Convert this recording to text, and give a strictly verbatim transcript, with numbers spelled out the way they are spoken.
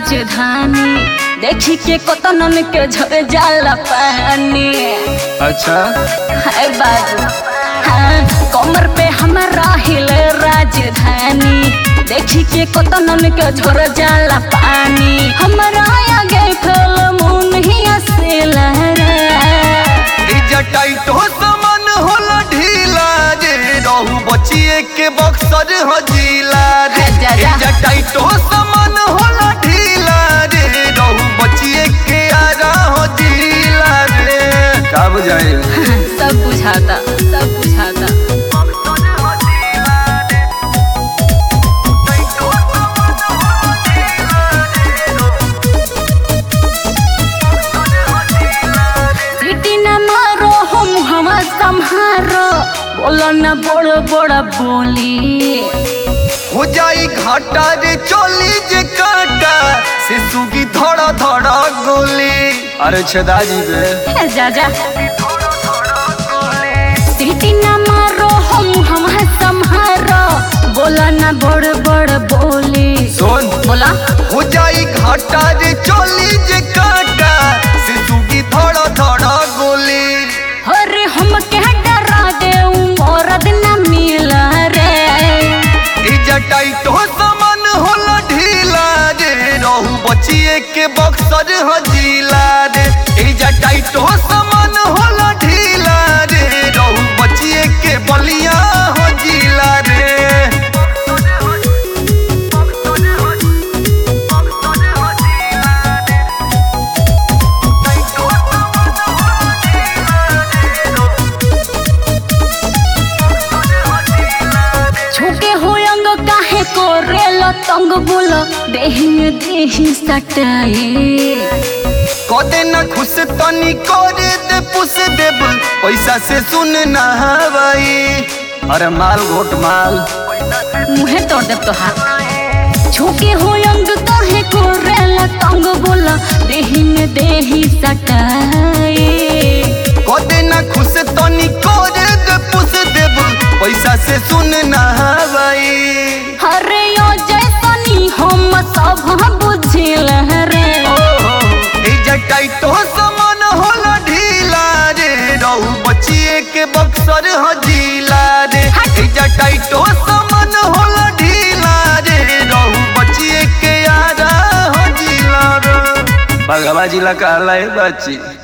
राजधानी देखी के कतनन के झड़ जाला पानी। अच्छा है बाबू हाँ, कमर पे हमारा हिले राजधानी देखी के कतनन के झड़ जाला पानी। हमारा आगे फल मुन ही असेला टाइट हो सामान होला ढीला रे रहू बचिए के बक्सर हजीला रे। टाइट हो सामान होला ढीला रे रहू बचिए के आरा हजीला रे। का बुझाए सब बुझाता सब बुझाता। सम्हारो बोलो न बड़ बड़ बोली हो जाई घाटा रे चोली जे काटा से सुगी धड़ा धड़ा गोली। अरे छदा जी बे जा जा सीटी न मारो हम हम सम्हारो बोलो न बड़ बड़ बोली। सुन बोला हो जाई घाटा रे चोली जे काटा से सुगी धड़ा धड़ा गोली। अरे हम के डरा दे मरद न मिला रे। इजा टाइट हो सामान होला ढीला रे रहू बचिए के बक्सर हजीला रे। इजा टाइट हो सामान होला ढीला रे रहू बचिए के बलिया हजीला रे। तंग बोलो देही में देही सटाए कदे न खुश तनी करे दे पुस देब पैसा से सुन ना हवाई। अरे माल घोट माल मुहे तोड़ दे तो हाथ छूके हो अंग काहे कोरेला तंग बोलो देही में देही सटाए। कदे न खुश तनी करे दे पुस देब पैसा से सुन ना हवाई। अरे यो जैसनी हम सब बुझिल रे। इजा टाइट हो सामान होला ढीला रे रहू बचिए के बक्सर हजीला रे। इजा टाइट हो सामान होला ढीला रे रहू बचिए के यारा हजीला रे। भगवा जिला कहला है बच्ची।